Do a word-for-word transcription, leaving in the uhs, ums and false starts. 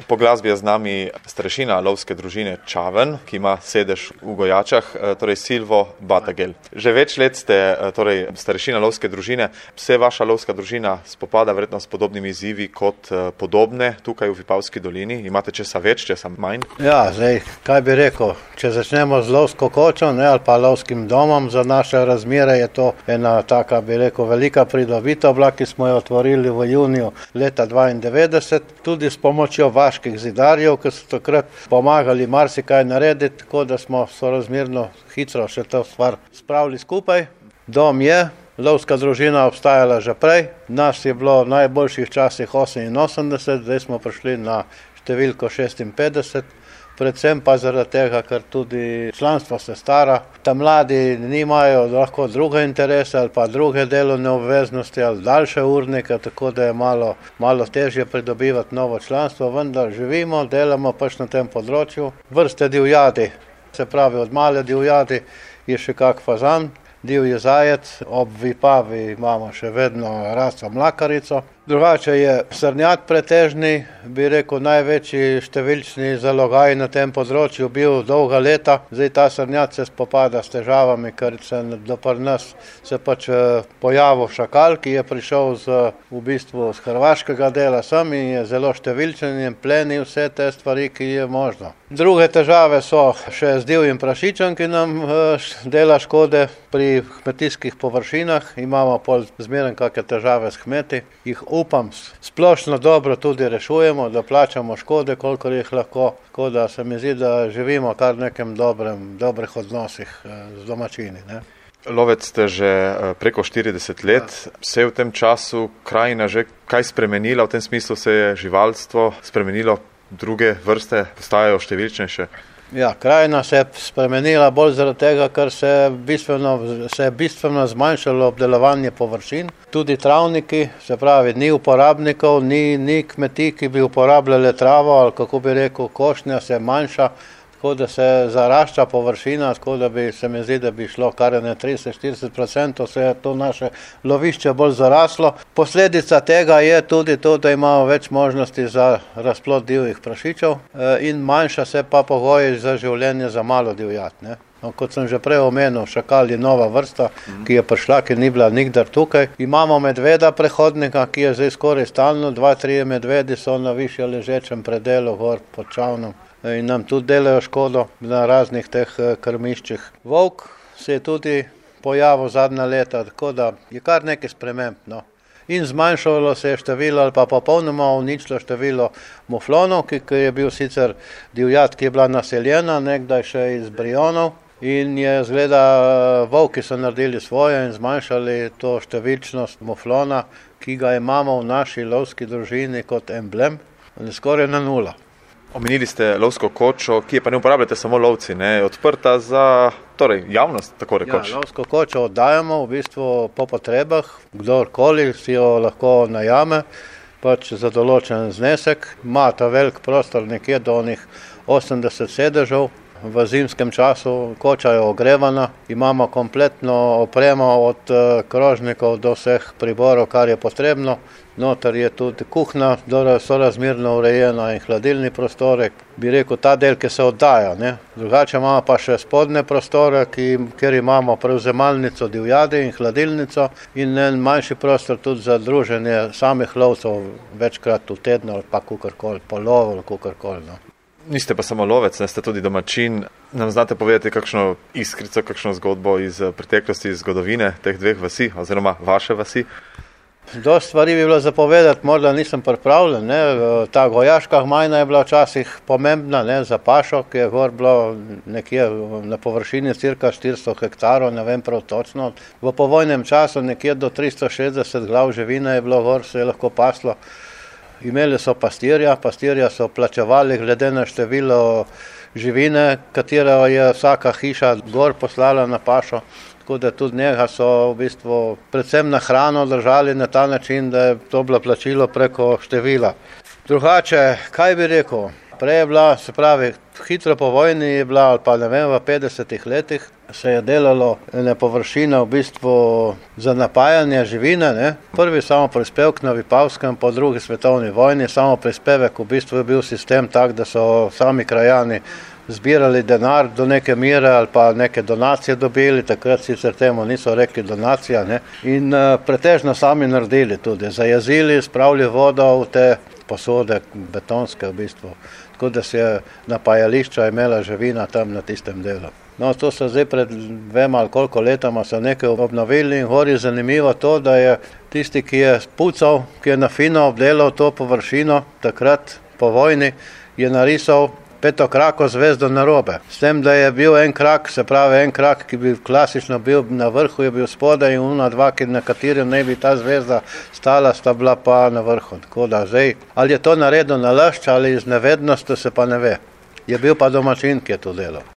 Po glasbi je z nami starešina lovske družine Čaven, ki ima sedež v Gojačah, torej Silvo Batagel. Že več let ste torej starešina lovske družine. Se vaša lovska družina spopada verjetno s podobnimi izzivi kot podobne tukaj v Vipavski dolini? Imate česa več, česa manj? Ja, zdaj, kaj bi rekel, če začnemo z lovsko kočo, ne, ali pa lovskim domom, za naše razmere je to ena taka, bi rekel, velika pridobitev bila, ki smo jo otvorili v juniju leta dvaindevetdeset, tudi s pomočjo vaških zidarjev, ki so takrat pomagali marsikaj narediti, tako da smo sorazmerno hitro še to stvar spravili skupaj. Dom je, lovska družina obstajala že prej, nas je bilo v najboljših časih oseminosemdeset, zdaj smo prišli na številko šestinpetdeset, predvsem pa zaradi tega, ker tudi članstvo se stara. Ta mladi nimajo lahko druge interese ali pa druge delovne obveznosti ali daljše urnike, tako da je malo, malo težje pridobivati novo članstvo, vendar živimo, delamo pač na tem področju. Vrste divjadi, se pravi od male divjadi je še kak fazan, divji zajec, ob Vipavi imamo še vedno raso mlakarico. Drugače je srnjad pretežni, bi rekel, največji številčni zalogaj na tem področju bil dolga leta. Zdaj ta srnjad se spopada s težavami, ker se do pri nas se pač pojavil šakal, ki je prišel z, v bistvu z hrvaškega dela sem in je zelo številčen in pleni vse te stvari, ki je možno. Druge težave so še z divjim prašičem, ki nam dela škode pri kmetijskih površinah. Imamo pol zmeraj kakšne težave s kmeti, jih upam, splošno dobro tudi rešujemo, da plačamo škode, kolikor jih lahko, tako da se mi zdi, da živimo kar v nekem dobrem, dobrih odnosih z domačini, ne. Lovec ste že preko štirideset let, se je v tem času krajina že kaj spremenila, v tem smislu se je živalstvo spremenilo, druge vrste postajajo številčnejše? Ja, krajina se je spremenila bolj zaradi tega, ker se je bistveno, se je bistveno zmanjšalo obdelovanje površin. Tudi travniki, se pravi, ni uporabnikov, ni, ni kmetij, ki bi uporabljali travo, ali kako bi rekel, košnja se manjša, tako da se zarašča površina, tako da bi se mi zdi, da bi šlo kar ne trideset do štirideset procentov, se je to naše lovišče bolj zaraslo. Posledica tega je tudi to, da imamo več možnosti za razplod divjih prašičev in manjša se pa pogoji za življenje za malo divjad, ne. No, kot sem že prej omenil, šakal je nova vrsta, ki je prišla, ki ni bila nikdar tukaj. Imamo medveda prehodnika, ki je zdaj skoraj stalno, dva, trije medvedi so na višje ležečem predelu gor pod Čavnom in nam tudi delajo škodo na raznih teh krmiščih. Volk se je tudi pojavil zadnja leta, tako da je kar nekaj sprememb, no. In zmanjšalo se je število ali pa popolnoma uničilo število muflonov, ki, ki je bil sicer divjad, ki je bila naseljena, nekdaj še iz brionov. In je zgleda, volki so naredili svoje in zmanjšali to številčnost muflona, ki ga imamo v naši lovski družini kot emblem, skoraj na nula. Omenili ste lovsko kočo, ki je pa ne uporabljate samo lovci, ne, odprta za torej, javnost, tako rekoč. Ja, lovsko kočo oddajamo v bistvu po potrebah, kdorkoli si jo lahko najame, pač za določen znesek. Ima ta velik prostor nekje do onih osemdeset sedežev. V zimskem času koča je ogrevana, imamo kompletno opremo od krožnikov do vseh priborov, kar je potrebno. Noter je tudi kuhna, sorazmerno urejena in hladilni prostorek. Bi rekel, ta del, ki se oddaja, ne. Drugače imamo pa še spodne prostore, ki, kjer imamo prevzemalnico divjadi in hladilnico in en manjši prostor tudi za druženje samih lovcev večkrat v tednu ali pa kukorkoli, po lovu ali kukorkoli, no. Niste pa samo lovec, ne, ste tudi domačin. Nam znate povedati kakšno iskrico, kakšno zgodbo iz preteklosti, iz zgodovine teh dveh vasi oziroma vaše vasi? Dosti stvari bi bilo zapovedati, morda nisem pripravljen, ne. Ta Gojaška gmajna je bila včasih pomembna, ne, za pašo, ki je gor bilo nekje na površini cirka štiristo hektarov, ne vem prav točno. V povojnem času nekje do tristo šestdeset glav živine je bilo gor, se je lahko paslo. Imeli so pastirja, pastirja so plačevali glede na število živine, katero je vsaka hiša gor poslala na pašo. Tako da tudi njega so v bistvu predvsem na hrano držali na ta način, da je to bilo plačilo preko števila. Drugače, kaj bi rekel? Prej je bila, se pravi, Hitro po vojni je bila, ali pa ne vem, v petdesetih letih se je delalo ene površine v bistvu za napajanje živine, ne. Prvi samo prispevek na Vipavskem po drugi svetovni vojni, samo prispevek v bistvu je bil sistem tak, da so sami krajani zbirali denar do neke mere ali pa neke donacije dobili, takrat sicer temu niso rekli donacija, ne. In uh, pretežno sami naredili tudi, zajezili, spravili vodo v te posode betonske v bistvu. Tako da se je napajališča imela živina tam na tistem delu. No, to so zdaj pred dvema ali koliko letama so nekaj obnovili in gor je zanimivo to, da je tisti, ki je pucal, ki je na fino obdelal to površino, takrat po vojni, je narisal petokrako zvezdo narobe. S tem, da je bil en krak, se pravi en krak, ki bi klasično bil na vrhu, je bil spodaj in una dva, ki na katerem ne bi ta zvezda stala, sta bila pa na vrhu. Tako da zdaj, ali je to naredil nalašč ali iz nevednosti, se pa ne ve. Je bil pa domačin, ki je to delal.